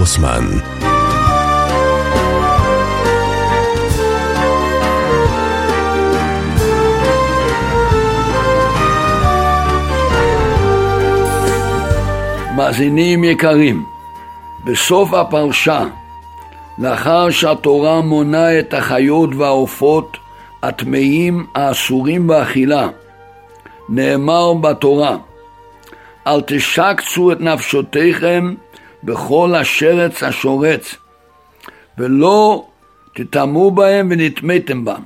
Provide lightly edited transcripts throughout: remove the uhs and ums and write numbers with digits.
גרוסמן. מאזינים יקרים, בסוף הפרשה, לאחר שהתורה מונה את החיות והעופות הטמאים האסורים באכילה, נאמר בתורה, אל תשקצו את נפשותיכם בכל השרץ השורץ, ולא תטמאו בהם ונטמאתם בם.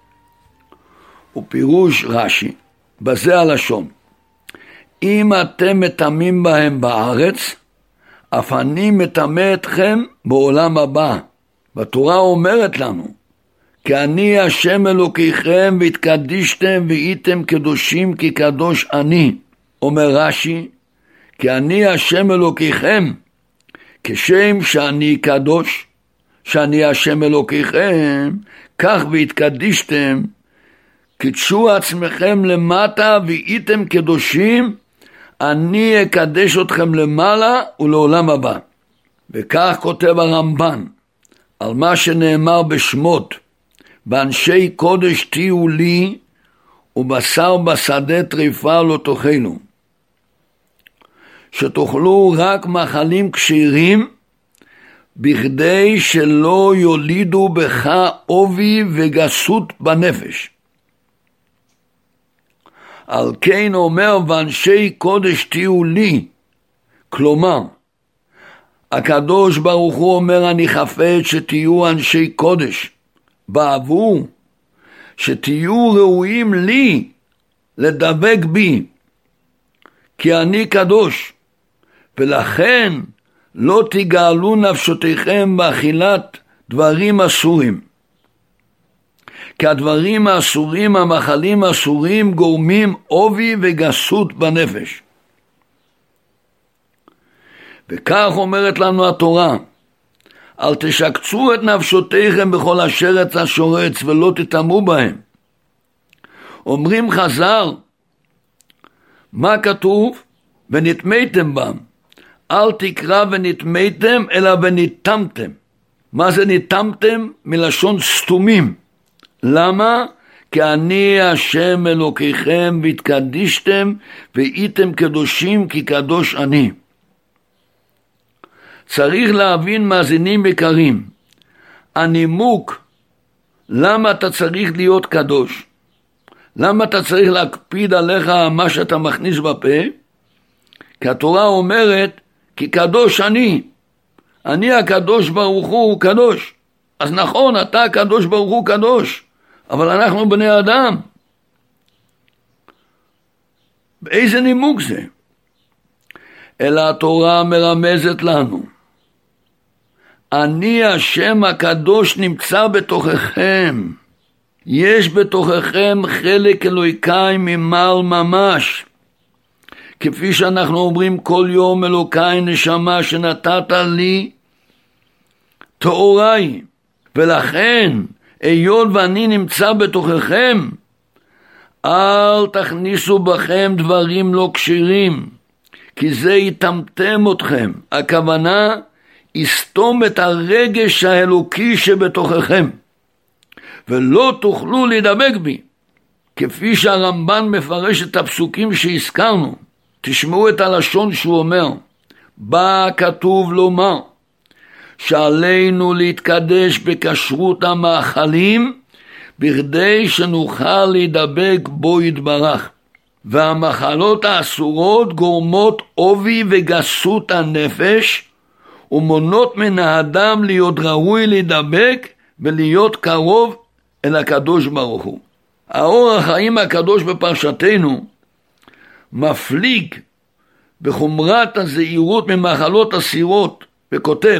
ופירוש רש"י, בזה הלשון, אם אתם מטמאים בהם בארץ, אף אני מטמא אתכם בעולם הבא. בתורה אומרת לנו, כי אני השם אלוקיכם והתקדישתם והייתם קדושים כי קדוש אני. אומר רש"י, כי אני השם אלוקיכם, כשם שאני קדוש, שאני השם אלוקיכם, כך והתקדישתם, קדשו עצמכם למטה והייתם קדושים, אני אקדש אתכם למעלה ולעולם הבא. וכך כותב הרמב"ן, על מה שנאמר בשמות, באנשי קודש תהיו לי, ובשר בשדה טריפה לא תאכלו. שתאכלו רק מאכלים כשרים, בכדי שלא יולידו בך עובי וגסות בנפש. על כן אומר ואנשי קודש תהיו לי, כלומר, הקדוש ברוך הוא אומר אני חפץ שתהיו אנשי קודש, בעבור שתהיו ראויים לי לדבק בי, כי אני קדוש, ולכן לא תגאלו נפשותיכם באכילת דברים אסורים. כי הדברים האסורים, המאכלים האסורים, גורמים עובי וגסות בנפש. וכך אומרת לנו התורה, אל תשקצו את נפשותיכם בכל השרץ השורץ ולא תטמאו בהם. אומרים חז"ל, מה כתוב? ונטמאתם בם. אל תקרא ונטמאתם אלא ונטמתם. מה זה נטמתם? מלשון סתומים. למה? כי אני השם אלוקיכם והתקדישתם והייתם קדושים כי קדוש אני. צריך להבין מאזינים יקרים, הנימוק למה אתה צריך להיות קדוש, למה אתה צריך להקפיד עליך מה שאתה מכניס בפה, כי התורה אומרת כי קדוש אני הקדוש ברוך הוא קדוש. אז נכון, אתה הקדוש ברוך הוא קדוש, אבל אנחנו בני אדם. באיזה נימוק זה? אלא התורה מרמזת לנו, אני השם הקדוש נמצא בתוככם, יש בתוככם חלק אלוקי ממעל ממש, כפי שאנחנו אומרים כל יום אלוקי נשמה שנתת לי תאוריי, ולכן היות ואני נמצא בתוככם, אל תכניסו בכם דברים לא כשרים, כי זה יטמטם אתכם. הכוונה, יסתום את הרגש האלוקי שבתוככם, ולא תוכלו לדבק בי. כפי שהרמב"ן מפרש את הפסוקים שהזכרנו, תשמעו את הלשון שהוא אומר, בא כתוב לומר, שעלינו להתקדש בכשרות המאכלים, בכדי שנוכל להידבק בו יתברך. והמחלות האסורות גורמות עובי וגסות הנפש, ומונות מן האדם להיות ראוי להידבק ולהיות קרוב אל הקדוש ברוך הוא. האור החיים הקדוש בפרשתנו מפליג בחומרת הזהירות ממחלות אסירות, וכותב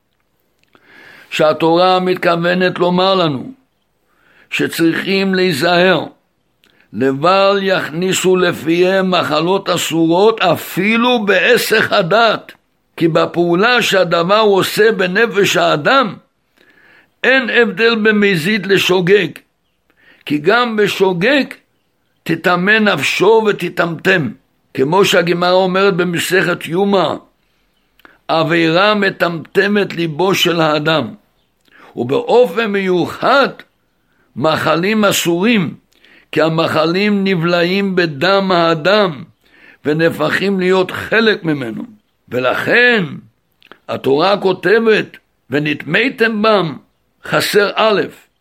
שהתורה מתכוונת לומר לנו שצריכים להיזהר, לבל יכניסו לפיהם מחלות אסורות אפילו בהיסח הדעת, כי בפעולה שהדבר עושה בנפש האדם אין הבדל במזיד לשוגג, כי גם בשוגג תטמא נפשו ותטמטם, כמו שהגמרא אומרת במסכת יומא, עבירה מטמטמת ליבו של האדם, ובאופן מיוחד מאכלים אסורים, כי המאכלים נבלעים בדם האדם ונהפכים להיות חלק ממנו. ולכן התורה כותבת ונטמאתם בם, חסר א',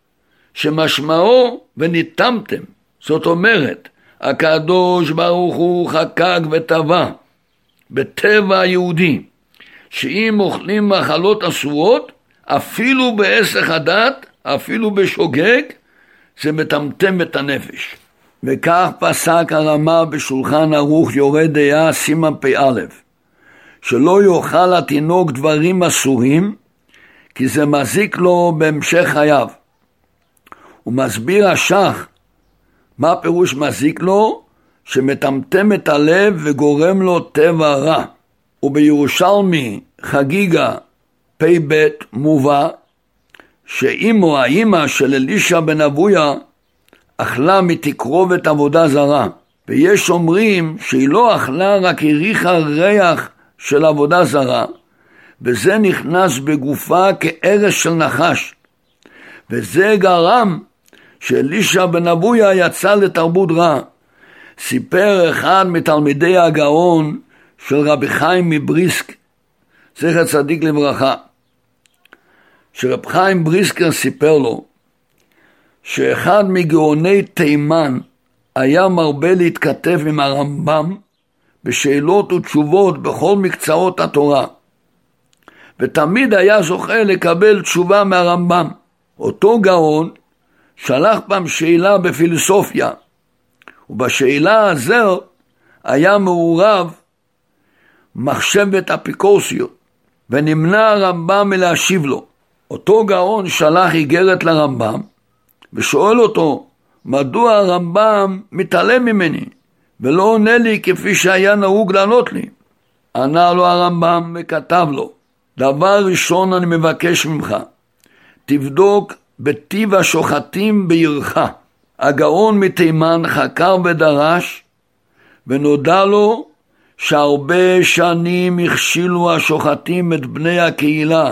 שמשמעו וניתמתם. זאת אומרת, הקדוש ברוך הוא חקק וטבע בטבע היהודי, שאם אוכלים מאכלות אסורות, אפילו בהיסח הדעת, אפילו בשוגג, זה מטמטם את הנפש. וכך פסק הרמה בשולחן ערוך יורה דעה סימן פ"א, שלא יאכל התינוק דברים אסורים, כי זה מזיק לו בהמשך חייו. הוא מסביר השח, מה פירוש מזיק לו? שמטמטם את הלב וגורם לו טבע רע. ובירושלמי חגיגה פ"ב מובא, שאימו, האימא של אלישע בן אבויה, אכלה מתקרובת עבודה זרה. ויש אומרים שהיא לא אכלה, רק הריחה ריח של עבודה זרה, וזה נכנס בגופה כערש של נחש. וזה גרם שאלישע בן אבויה יצא לתרבות רע. סיפר אחד מתלמידי הגאון של רבי חיים מבריסק, זכר צדיק לברכה, שרב חיים בריסקר סיפר לו שאחד מגאוני תימן היה מרבה להתכתב עם הרמב"ם בשאלות ותשובות בכל מקצועות התורה, ותמיד היה זוכה לקבל תשובה מהרמב"ם. אותו גאון שלח פעם שאלה בפילוסופיה, ובשאלה הזו היה מעורב מחשבת אפיקורסיות, ונמנע הרמב"ם מלהשיב לו. אותו גאון שלח איגרת לרמב"ם ושואל אותו, מדוע הרמב"ם מתעלם ממני ולא עונה לי כפי שהיה נהוג לענות לי? ענה לו הרמב"ם וכתב לו, דבר ראשון אני מבקש ממך, תבדוק בטיב השוחטים בעירך. הגאון מתימן חקר ודרש, ונודע לו שהרבה שנים הכשילו השוחטים את בני הקהילה.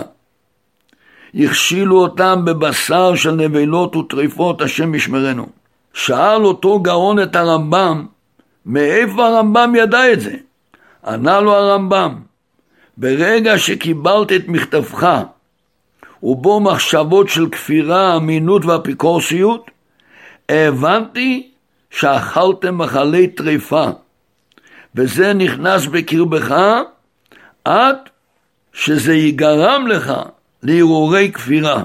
הכשילו אותם בבשר של נבלות וטריפות, השם ישמרנו. שאל אותו גאון את הרמב"ם, מאיפה הרמב"ם ידע את זה? ענה לו הרמב"ם, ברגע שקיבלת את מכתבך, ובו מחשבות של כפירה, אמינות ואפיקורסיות, הבנתי שאכלתם מאכלי טריפה, וזה נכנס בקרבך עד שזה יגרם לך להרהורי כפירה.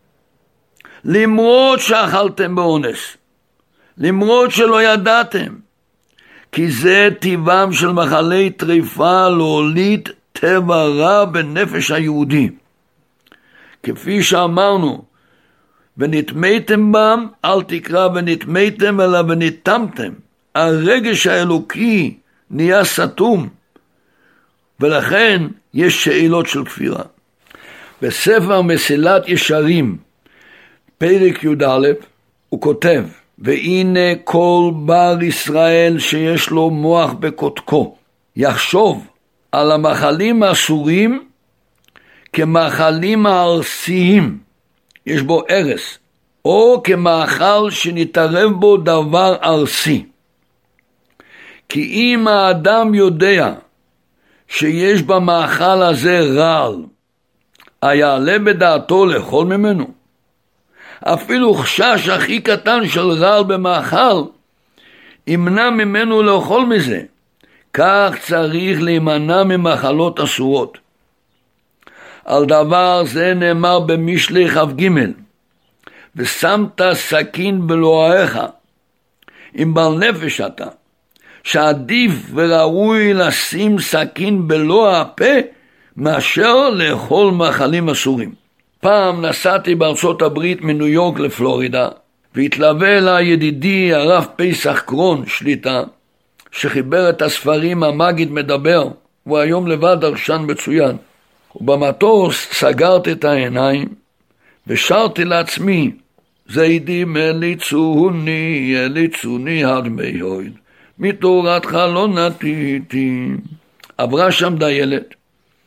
למרות שאכלתם באונס, למרות שלא ידעתם, כי זה טבעם של מאכלי טריפה להוליד טבע רע בנפש היהודי. כפי שאמרנו, ונטמאתם בם, אל תקרא ונטמאתם אלא ונטמתם. הרגש האלוקי נהיה סתום, ולכן יש שאלות של כפירה. בספר מסילת ישרים, פרק י"א, הוא כותב, והנה כל בר ישראל שיש לו מוח בקודקו, יחשוב על המאכלים האסורים כמאכלים הארסיים, יש בו ארס, או כמאכל שנתערב בו דבר ארסי. כי אם האדם יודע שיש במאכל הזה רעל, היעלה בדעתו לאכול ממנו? אפילו חשש הכי קטן של רעל במאכל ימנע ממנו לאכול מזה. כך צריך להימנע ממאכלות אסורות. על דבר זה נאמר במשלי כ"ג, ושמת סכין בלועיך. אם בעל נפש אתה, שעדיף וראוי לשים סכין בלוע הפה מאשר לאכול מאכלים אסורים. פעם נסעתי בארצות הברית מניו יורק לפלורידה, והתלווה אליי ידידי הרב פסח קרון שליטה, שחיבר את הספרים המגיד מדבר, הוא היום לבד דרשן מצוין. ובמטוס סגרתי את העיניים ושרתי לעצמי, זיידים אליצוני אליצוני הדמי הויד, מתורתך לא נטיתי. עברה שם דיילת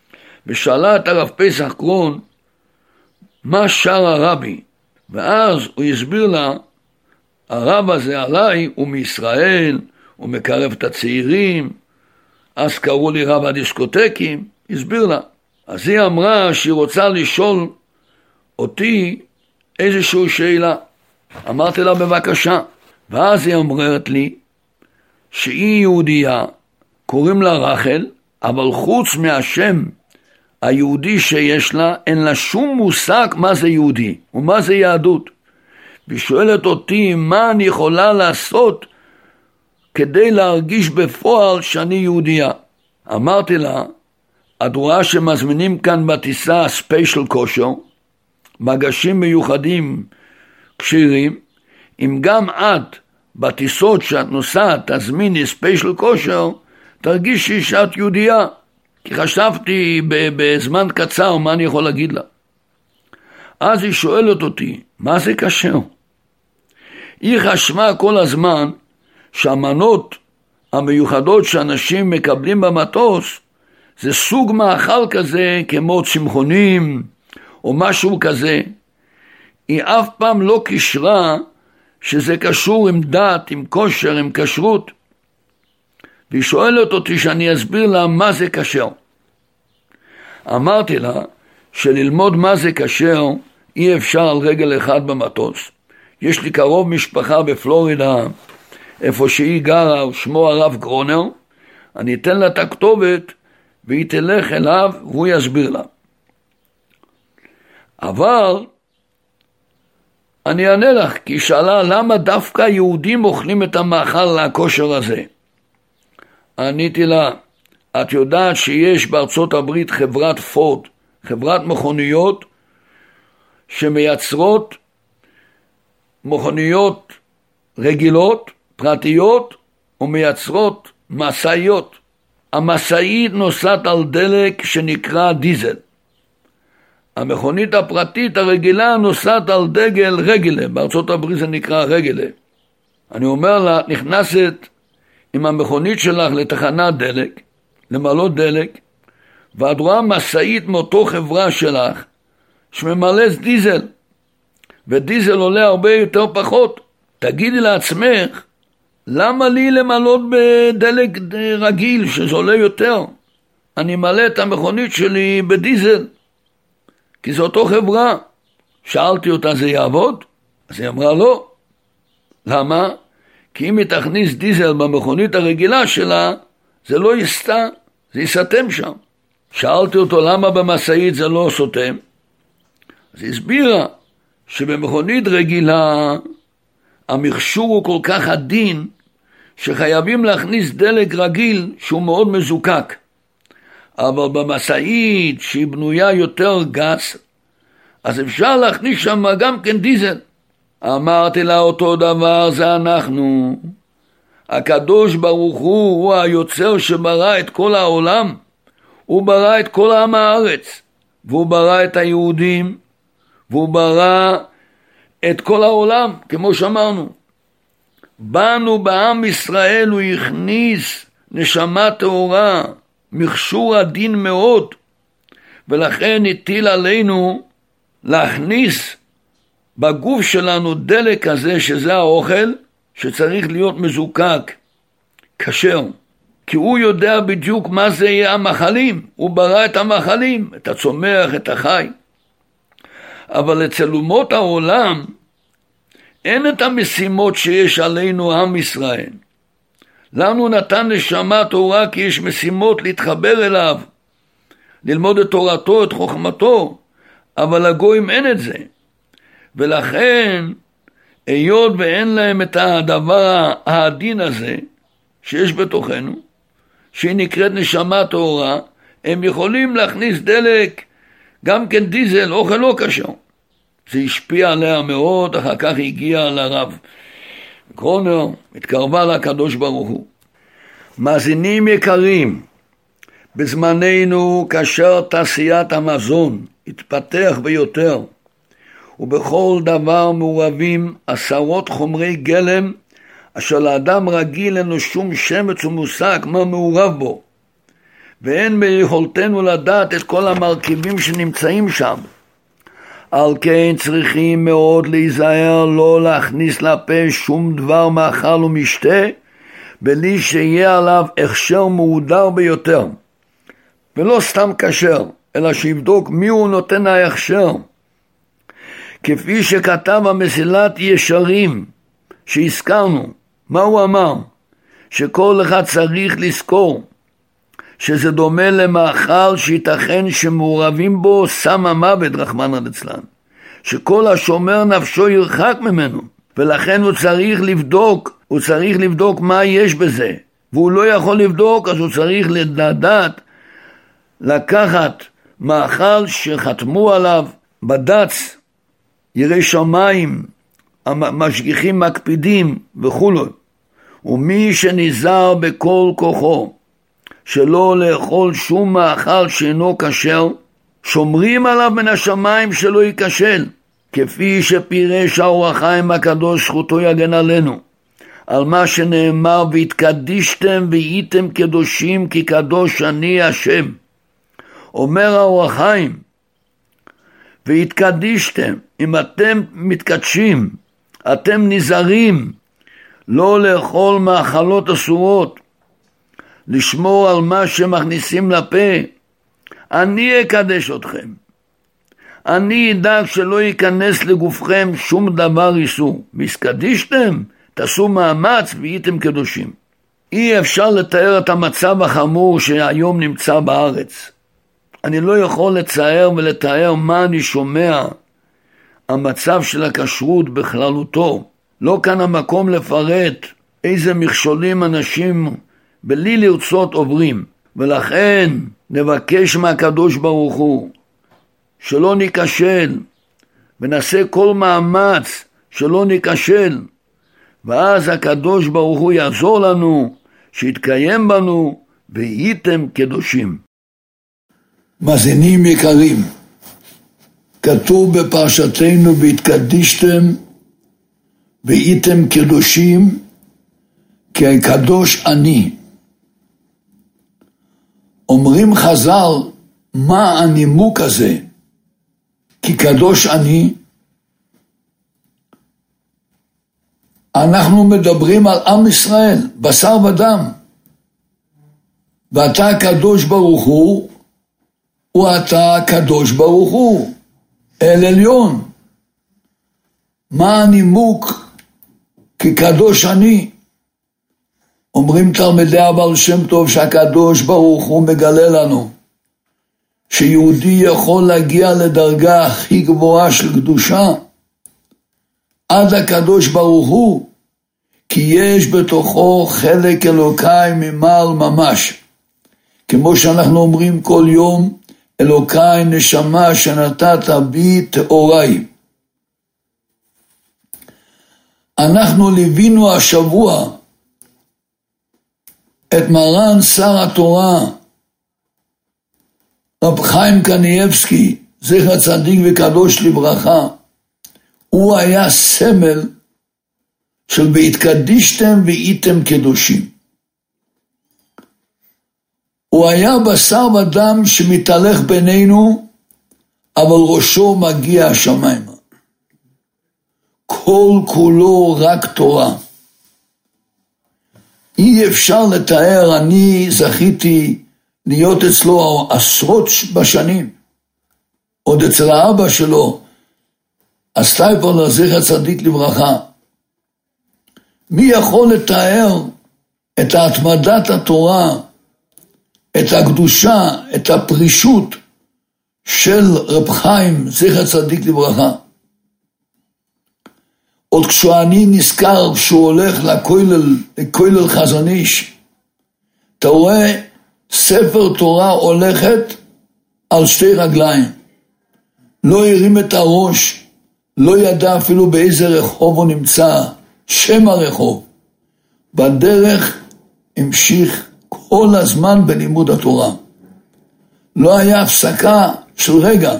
ושאלה את הרב פסח קרון מה שר הרבי, ואז הוא הסביר לה, הרב הזה עליי הוא מישראל, הוא מקרב את הצעירים, אז קראו לי רב הדיסקוטקים, הסביר לה. אז היא אמרה שהיא רוצה לשאול אותי איזושהי שאלה. אמרתי לה בבקשה, ואז היא אומרת לי שהיא יהודייה, קוראים לה רחל, אבל חוץ מהשם היהודי שיש לה, אין לה שום מושג מה זה יהודי ומה זה יהדות. והיא שואלת אותי מה אני יכולה לעשות כדי להרגיש בפועל שאני יהודייה. אמרתי לה, את רואה שמזמינים כאן בטיסה ספיישל כושר, מגשים מיוחדים כשירים, אם גם את בטיסות שאת נוסעת תזמיני ספיישל כושר, תרגישי שאת יהודייה. כי חשבתי בזמן קצר מה אני יכול להגיד לה. אז היא שואלת אותי, מה זה כשר? היא חשבה כל הזמן שהמנות המיוחדות שאנשים מקבלים במטוס, זה סוג מאכל כזה כמו צמחונים או משהו כזה. היא אף פעם לא קשרה שזה קשור עם דת, עם כושר, עם כשרות. והיא שואלת אותי שאני אסביר לה מה זה כשר. אמרתי לה שללמוד מה זה כשר אי אפשר על רגל אחד במטוס. יש לי קרוב משפחה בפלורידה, איפה שהיא גרה, שמו הרב גרונר, אני אתן לה את הכתובת והיא תלך אליו והוא יסביר לה. אבל אני אענה לך, כי היא שאלה למה דווקא יהודים אוכלים את המאכל הכושר הזה. עניתי לה, את יודעת שיש בארצות הברית חברת פורד, חברת מכוניות שמייצרות מכוניות רגילות, פרטיות, ומייצרות מסעיות. המסעית נוסעת על דלק שנקרא דיזל. המכונית הפרטית הרגילה נוסעת על דגל רגלה, בארצות הברית זה נקרא רגלה. אני אומר לה, נכנסת עם המכונית שלך לתחנת דלק, למלא דלק, ואת רואה מסעית מאותו חברה שלך, שממלאת דיזל, ודיזל עולה הרבה יותר פחות. תגידי לעצמך, למה לי למלות בדלק רגיל שזה עולה יותר? אני מלא את המכונית שלי בדיזל, כי זו אותו חברה. שאלתי אותה, זה יעבוד? אז היא אמרה לא. למה? כי אם היא תכניס דיזל במכונית הרגילה שלה, זה לא יסתה, זה יסתם שם. שאלתי אותו למה במסעית זה לא סותם? אז היא הסבירה שבמכונית רגילה המכשור הוא כל כך עדין שחייבים להכניס דלק רגיל שהוא מאוד מזוקק. אבל במסעית שהיא בנויה יותר גס, אז אפשר להכניס שם גם כן דיזל. אמרתי לה אותו דבר, זה אנחנו. הקדוש ברוך הוא היוצר שברא את כל העולם. הוא ברא את כל עם הארץ, והוא ברא את היהודים, והוא ברא את כל העולם, כמו שאמרנו. בנו בעם ישראל הוא הכניס נשמה טהורה, מכשור עדין מאוד, ולכן הטיל עלינו להכניס בגוף שלנו דלק כזה שזה האוכל, שצריך להיות מזוקק, כשר. כי הוא יודע בדיוק מה זה יהיה המאכלים, הוא ברא את המאכלים, את הצומח, את החי. אבל אצל אומות העולם אין את המשימות שיש עלינו עם ישראל. לנו נתן נשמה טהורה כי יש משימות להתחבר אליו, ללמוד את תורתו, את חוכמתו, אבל לגויים אין את זה. ולכן, היות ואין להם את הדבר העדין הזה שיש בתוכנו, שהיא נקראת נשמה טהורה, הם יכולים להכניס דלק, גם כן דיזל, אוכל לא כשר. זה השפיע עליה מאוד, אחר כך היא הגיעה לרב גרונר, התקרבה לקדוש ברוך הוא. מאזינים יקרים, בזמננו כאשר תעשיית המזון התפתח ביותר, ובכל דבר מעורבים עשרות חומרי גלם, אשר לאדם רגיל אין לו שום שמץ ומושג מה מעורב בו. ואין ביכולתנו לדעת את כל המרכיבים שנמצאים שם. על כן צריכים מאוד להיזהר לא להכניס לפה שום דבר מאכל ומשתה, בלי שיהיה עליו הכשר מהודר ביותר, ולא סתם כשר, אלא שיבדוק מי הוא נותן ההכשר. כפי שכתב המסילת ישרים שהזכרנו, מה הוא אמר? שכל אחד צריך לזכור שזה דומה למאכל שייתכן שמעורבים בו סם המוות רחמנא ליצלן, שכל השומר נפשו ירחק ממנו, ולכן הוא צריך לבדוק מה יש בזה, והוא לא יכול לבדוק, אז הוא צריך לדעת לקחת מאכל שחתמו עליו בד"ץ יראי שמיים, המשגיחים מקפידים וכו', ומי שנזהר בכל כוחו שלא לאכול שום מאכל שאינו כשר, שומרים עליו מן השמיים שלא ייכשל, כפי שפירש האור החיים הקדוש זכותו יגן עלינו, על מה שנאמר והתקדישתם והייתם קדושים כי קדוש אני השם. אומר האור החיים, והתקדישתם, אם אתם מתקדשים, אתם נזהרים לא לאכול מאכלות אסורות, לשמור על מה שמכניסים לפה, אני אקדש אתכם, אני אדאג שלא ייכנס לגופכם שום דבר איסור, והתקדישתם, תעשו מאמץ והייתם קדושים. אי אפשר לתאר את המצב החמור שהיום נמצא בארץ. אני לא יכול לצייר ולתאר מה אני שומע, המצב של הכשרות בכללותו. לא כאן המקום לפרט איזה מכשולים אנשים בלי לרצות עוברים, ולכן נבקש מהקדוש ברוך הוא שלא ניכשל, ונעשה כל מאמץ שלא ניכשל, ואז הקדוש ברוך הוא יעזור לנו, שיתקיים בנו והייתם קדושים. מאזינים יקרים, כתוב בפרשתנו והתקדישתם והייתם קדושים כי הקדוש אני. אומרים חז"ל, מה הנימוק הזה? כי קדוש אני. אנחנו מדברים על עם ישראל, בשר ודם, ואתה הקדוש ברוך הוא, ואתה הקדוש ברוך הוא, אל עליון. מה הנימוק כי קדוש אני? אומרים תלמידי הבעל שם טוב שהקדוש ברוך הוא מגלה לנו שיהודי יכול להגיע לדרגה הכי גבוהה של קדושה עד הקדוש ברוך הוא, כי יש בתוכו חלק אלוקי ממעל ממש, כמו שאנחנו אומרים כל יום, אלוקי נשמה שנתת בי תאורי. אנחנו ליווינו השבוע את מרן שר התורה רב חיים קניאבסקי, זכר צדיק וקדוש לברכה. הוא היה סמל של והתקדישתם והייתם קדושים. הוא היה בשר ודם שמתהלך בינינו, אבל ראשו מגיע השמיימה. כל כולו רק תורה. אי אפשר לתאר, אני זכיתי להיות אצלו עשרות בשנים, עוד אצל האבא שלו, הסטייפלר זכר צדיק לברכה. מי יכול לתאר את התמדת התורה, את הקדושה, את הפרישות של רב חיים זכר צדיק לברכה? עוד כשאני נזכר שהוא הולך לכולל חזון איש, אתה רואה ספר תורה הולכת על שתי רגליים, לא הרים את הראש, לא ידע אפילו באיזה רחוב הוא נמצא, שם הרחוב. בדרך המשיך כל הזמן בלימוד התורה. לא היה הפסקה של רגע.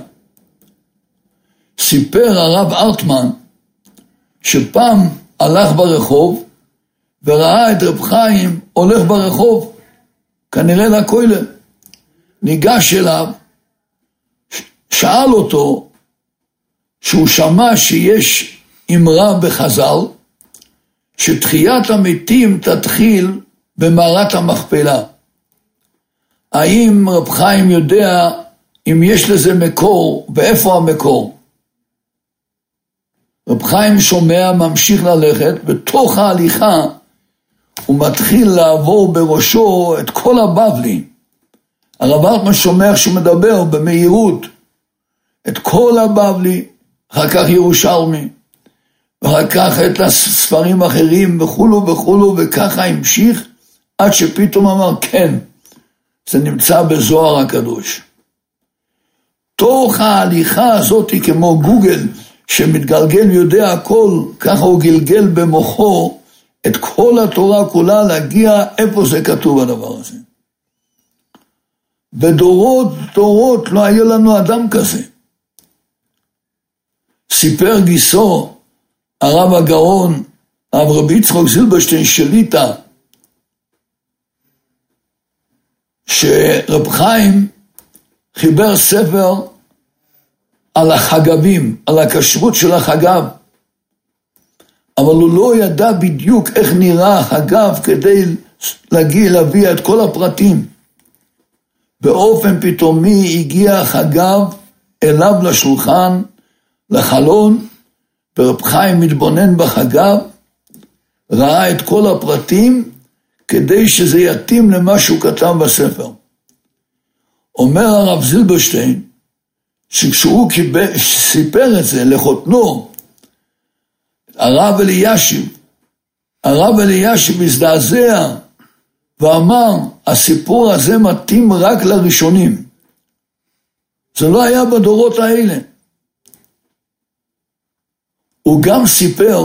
סיפר הרב ארטמן שפעם הלך ברחוב וראה את רב חיים הולך ברחוב, כנראה לכולל. ניגש אליו, שאל אותו, שהוא שמע שיש אמרה בחז"ל, שתחיית המתים תתחיל במערת המכפלה. האם רב חיים יודע אם יש לזה מקור, ואיפה המקור? רב חיים שומע, ממשיך ללכת, בתוך ההליכה הוא מתחיל לעבור בראשו את כל הבבלי. הרב הרטמן שומע שהוא מדבר במהירות את כל הבבלי, אחר כך ירושלמי, ואחר כך את הספרים האחרים וכולו וכולו, וככה המשיך עד שפתאום אמר כן, זה נמצא בזוהר הקדוש. תוך ההליכה הזאת כמו גוגל שמתגלגל ויודע הכל, ככה הוא גלגל במוחו את כל התורה כולה להגיע איפה זה כתוב הדבר הזה. בדורות דורות לא היה לנו אדם כזה. סיפר גיסו הרב הגאון הרב רבי יצחק זילברשטיין שליט"א, שרב חיים חיבר ספר על החגבים, על הכשרות של החגב, אבל הוא לא ידע בדיוק איך נראה החגב כדי להביא את כל הפרטים. באופן פתאומי הגיע החגב אליו לשולחן, לחלון, ורב חיים מתבונן בחגב, ראה את כל הפרטים כדי שזה יתאים למה שהוא כתב בספר. אומר הרב זילברשטיין, שכשהוא סיפר את זה לחותנו, הרב אלישיב הזדעזע ואמר, הסיפור הזה מתאים רק לראשונים. זה לא היה בדורות האלה. הוא גם סיפר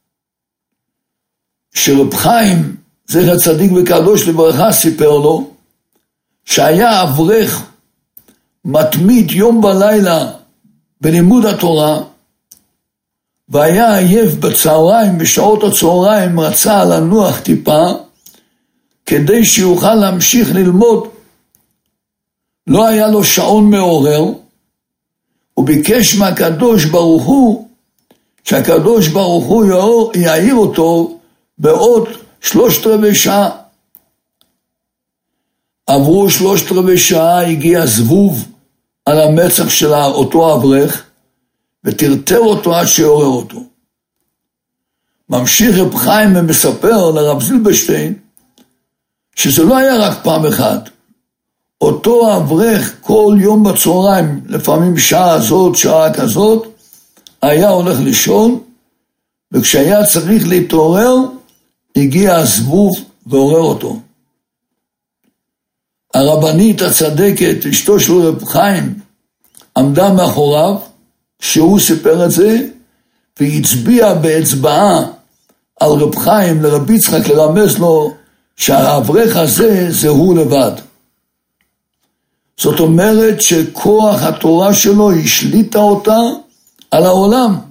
שרב חיים, זכר צדיק וקדוש לברכה, סיפר לו שהיה אברך מתמיד יום ולילה בלימוד התורה, והיה עייף בצהריים, בשעות הצהריים רצה לנוח טיפה, כדי שיוכל להמשיך ללמוד. לא היה לו שעון מעורר, הוא ביקש מהקדוש ברוך הוא, שהקדוש ברוך הוא יעיר אותו בעוד 3/4 שעה. עברו 3/4 שעה, הגיע זבוב על המצח של אותו אברך, וטרטר אותו עד שיעורר אותו. ממשיך רב חיים ומספר לרב זילברשטיין, שזה לא היה רק פעם אחת. אותו אברך כל יום בצהריים, לפעמים שעה הזאת, שעה כזאת, היה הולך לישון, וכשהיה צריך להתעורר, הגיע הזבוב ועורר אותו. הרבנית הצדקת, אשתו של רב חיים, עמדה מאחוריו, שהוא סיפר את זה, והצביע באצבעה על רב חיים, לרב יצחק, לרמז לו, שהאברך הזה זה הוא לבד. זאת אומרת שכוח התורה שלו השליטה אותה על העולם.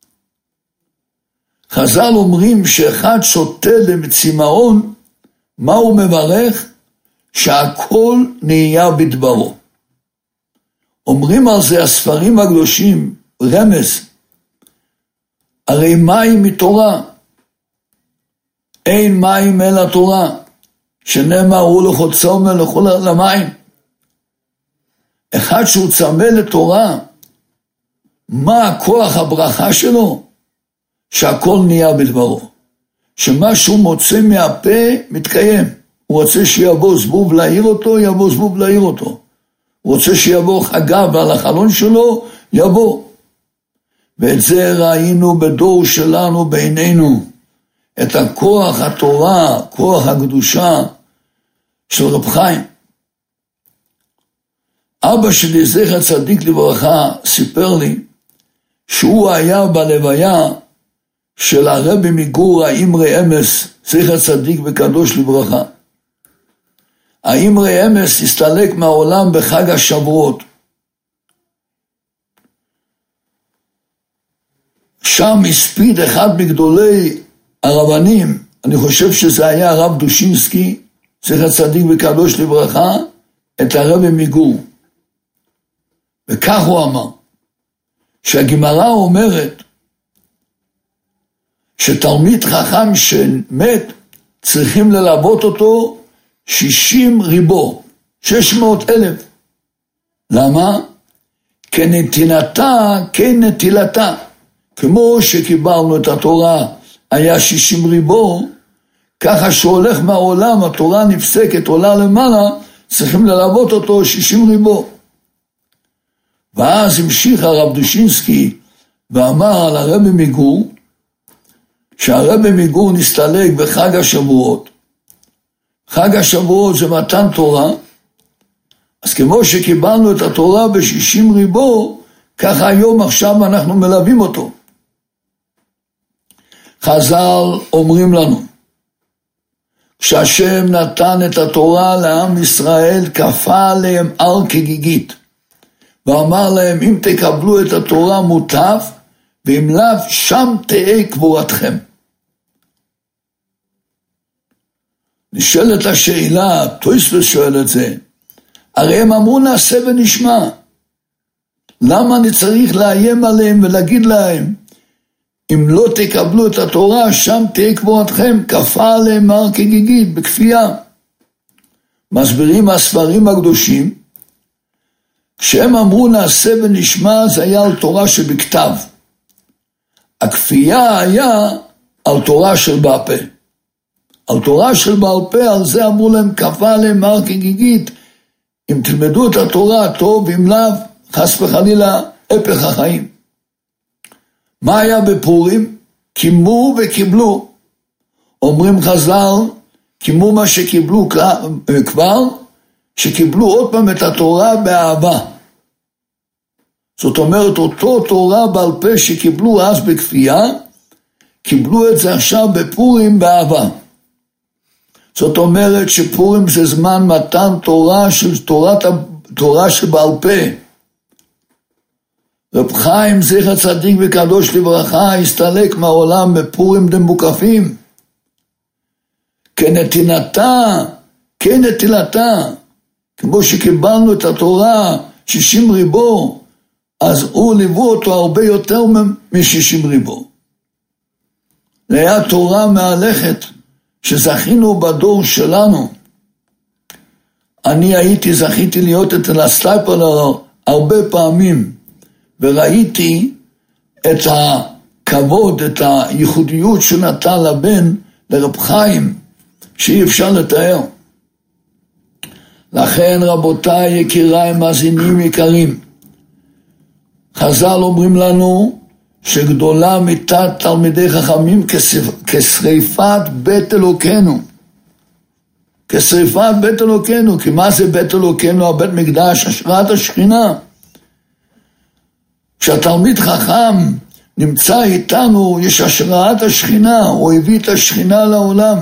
חז"ל אומרים שאחד שותה לצמאון, מה הוא מברך? שהכל נהיה בדברו. אומרים על זה הספרים הקדושים, רמז, הרי מים מתורה, אין מים אלא תורה, שנאמר הוא לחוצו מלכו למים. אחד שהוא צמא לתורה, מה כוח הברכה שלו? שהכל נהיה בדברו. שמה שהוא מוצא מהפה מתקיים. הוא רוצה שיבוא זבוב להעיר אותו, יבוא זבוב להעיר אותו. הוא רוצה שיבוא חגב על החלון שלו, יבוא. ואת זה ראינו בדור שלנו בעינינו. את הכוח התורה, כוח הקדושה של רב חיים. אבא שלי, זכר צדיק לברכה, סיפר לי שהוא היה בלוויה של הרבי מגור, האמרי אמס, זכר צדיק וקדוש לברכה. האמרי אמס הסתלק מהעולם בחג השבועות. שם הספיד אחד מגדולי הרבנים, אני חושב שזה היה הרב דושינסקי, זכר צדיק וקדוש לברכה, את הרבי מגור, וכך הוא אמר, שהגמרא אומרת, שתלמיד חכם שמת, צריכים ללוות אותו 60 ריבו, 600,000. למה? כנתינתה, כנטילתה. כמו שקיבלנו את התורה, היה 60 ריבו, ככה שהולך מהעולם, התורה נפסקת, עולה למעלה, צריכים ללוות אותו 60 ריבו. ואז המשיך הרב דושינסקי, ואמר על הרבי מגור, שהרבי מגור נסתלק בחג השבועות. חג השבועות זה מתן תורה, אז כמו שקיבלנו את התורה ב60 ריבו, ככה היום עכשיו אנחנו מלווים אותו. חז"ל אומרים לנו, כשהשם נתן את התורה לעם ישראל, כפה עליהם הר כגיגית, ואמר להם, אם תקבלו את התורה מוטב, ואם לאו שם תהא קבורתכם. נשאלת השאלה, תוספות שואל את זה, הרי הם אמרו נעשה ונשמע. למה אני צריך לאיים עליהם ולהגיד להם, אם לא תקבלו את התורה, שם תהיה קבורתכם, כפה עליהם הר כגיגית, בכפייה. מסבירים הספרים הקדושים, כשהם אמרו נעשה ונשמע, זה היה על תורה שבכתב. הכפייה היה על תורה של בעל פה. על תורה של בעל פה, על זה אמרו להם, כפה עליהם הר כגיגית, אם תלמדו את התורה טוב, אם לאו, חס וחלילה, הפך החיים. מה היה בפורים? קימו וקיבלו. אומרים חז"ל, קימו מה שקיבלו כבר, שקיבלו עוד פעם את התורה באהבה. זאת אומרת, אותו תורה בעל פה שקיבלו אז בכפייה, קיבלו את זה עכשיו בפורים באהבה. זאת אומרת שפורים זה זמן מתן תורה של תורה שבעל פה. רב חיים זכר צדיק וקדוש לברכה הסתלק מהעולם בפורים דמוקפים. כנתינתה, כמו שקיבלנו את התורה 60 ריבו, אז הוא ליוו אותו הרבה יותר מ60 ריבו. זה היה תורה מהלכת שזכינו בדור שלנו. אני זכיתי להיות אצל הסטייפלר הרבה פעמים, וראיתי את הכבוד, את הייחודיות שנתן לבן, לרב חיים, שאי אפשר לתאר. לכן רבותיי יקיריי מאזינים יקרים, חז"ל אומרים לנו שגדולה מיתת תלמידי חכמים כשריפת בית אלוקינו. כשריפת בית אלוקינו, כי מה זה בית אלוקינו? הבית מקדש, השראת השכינה. כשהתלמיד חכם נמצא איתנו, יש השראת השכינה, הוא הביא את השכינה לעולם.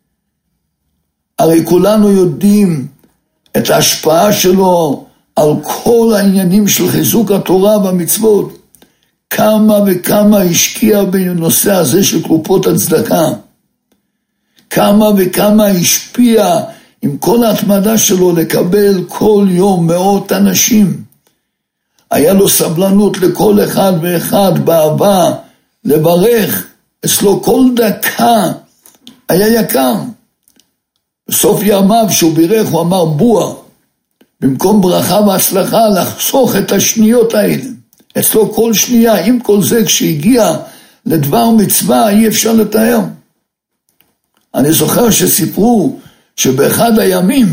הרי כולנו יודעים את ההשפעה שלו על כל העניינים של חיזוק התורה והמצוות. כמה וכמה השקיע בנושא הזה של קופות הצדקה. כמה וכמה השפיע עם כל ההתמדה שלו לקבל כל יום מאות אנשים. היה לו סבלנות לכל אחד ואחד באהבה, לברך. אצלו כל דקה היה יקר. בסוף ימיו שהוא בירך הוא אמר בוע. במקום ברכה והצלחה לחסוך את השניות האלה. אצלו כל שנייה, עם כל זה כשהגיע לדבר מצווה אי אפשר לתאר. אני זוכר שסיפרו שבאחד הימים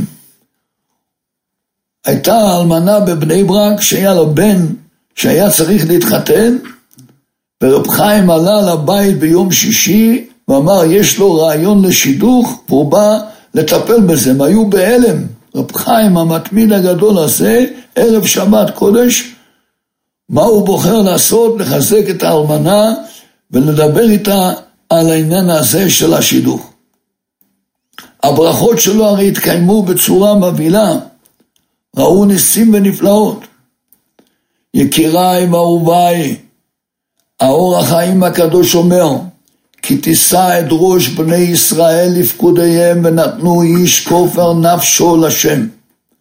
הייתה אלמנה בבני ברק שהיה לו בן שהיה צריך להתחתן, ורב חיים עלה לבית ביום שישי ואמר יש לו רעיון לשידוך והוא בא לטפל בזה. הם היו בהלם. רב חיים המתמיד הגדול הזה, ערב שבת קודש, מה הוא בוחר לעשות? לחזק את האלמנה ולדבר איתה על העניין הזה של השידוך. הברכות שלו הרי התקיימו בצורה מבהילה, ראו ניסים ונפלאות. יקיריי ואהוביי, האור החיים הקדוש אומר, כי תישא את ראש בני ישראל לפקודיהם ונתנו איש כופר נפשו לשם.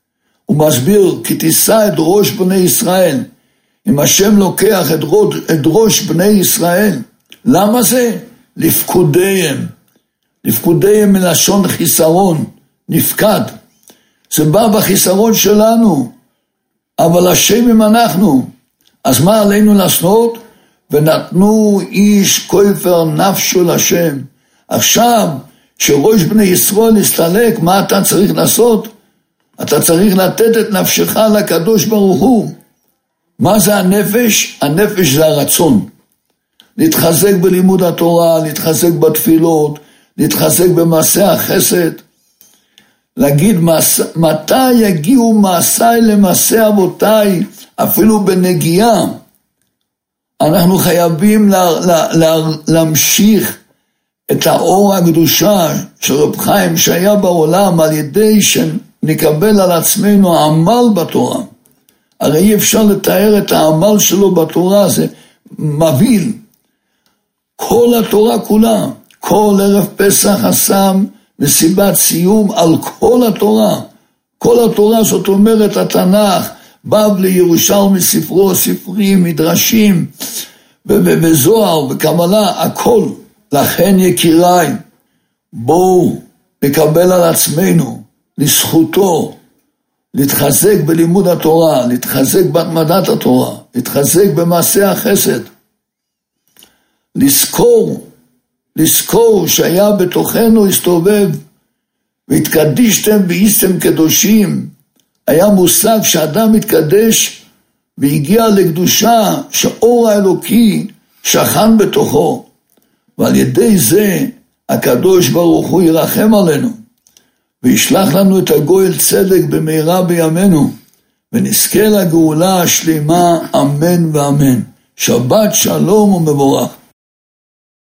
הוא מסביר, כי תישא את ראש בני ישראל. אם השם לוקח את ראש בני ישראל, למה זה? לפקודיהם. לפקודיהם מלשון חיסרון, נפקד. זה בא בחיסרון שלנו, אבל השם אם אנחנו. אז מה עלינו לעשות? ונתנו איש כופר נפשו לשם. עכשיו, שראש בני ישראל יסתלק, מה אתה צריך לעשות? אתה צריך לתת את נפשך לקדוש ברוך הוא. מה זה הנפש? הנפש זה הרצון. להתחזק בלימוד התורה, להתחזק בתפילות, להתחזק במעשה החסד. להגיד, מתי יגיעו מעשיי למעשה אבותיי, אפילו בנגיעה. אנחנו חייבים להמשיך את האור הקדושה של רב חיים שהיה בעולם, על ידי שנקבל על עצמנו העמל בתורה. הרי אי אפשר לתאר את העמל שלו בתורה, זה מבהיל. כל התורה כולה, כל ערב פסח עשם מסיבת סיום על כל התורה. כל התורה, זאת אומרת התנ"ך, בבלי, ירושלמי, ספרו, ספרים, מדרשים, וזוהר, וקבלה, הכל. לכן יקיריי, בואו נקבל על עצמנו, לזכותו, להתחזק בלימוד התורה, להתחזק בהתמדת התורה, להתחזק במעשה החסד. לזכור שהיה בתוכנו הסתובב, והתקדישתם והייתם קדושים. היה מושג שאדם מתקדש והגיע לקדושה שאור האלוקי שכן בתוכו. ועל ידי זה הקדוש ברוך הוא ירחם עלינו, וישלח לנו את הגואל צדק במהרה בימינו, ונזכה לגאולה השלמה, אמן ואמן. שבת שלום ומבורך.